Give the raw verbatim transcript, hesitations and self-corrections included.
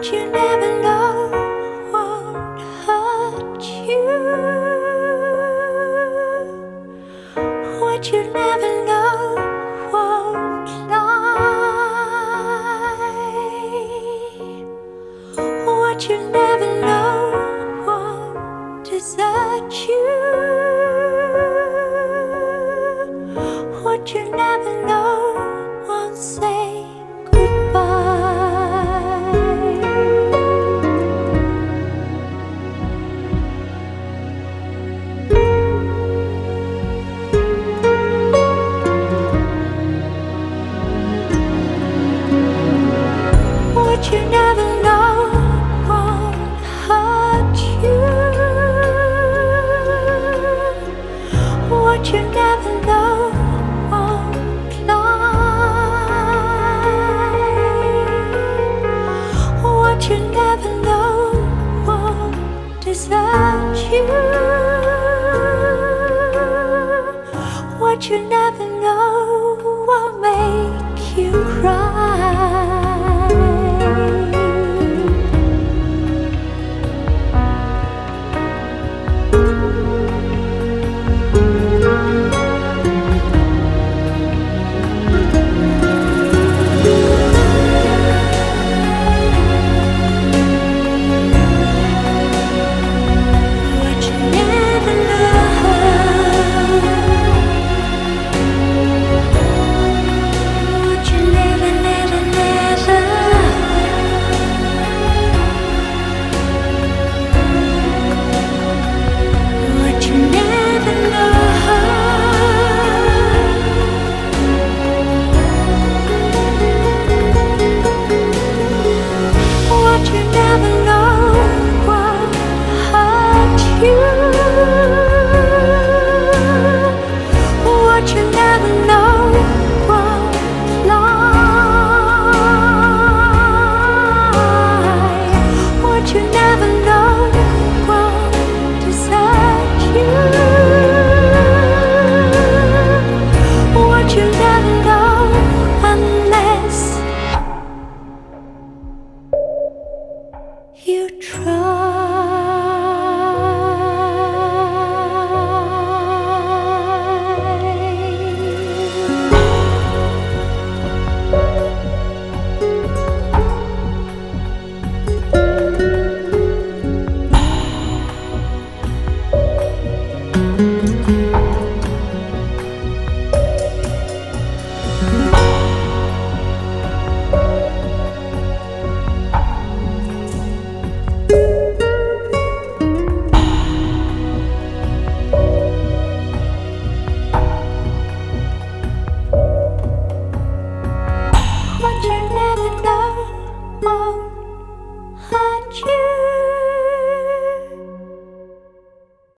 you never know won't hurt you. What you never know won't lie. What you never know won't desert you. What you never know won't say goodbye. What you never know won't hurt you. What you never know won't lie. What you never know won't desert you. What you never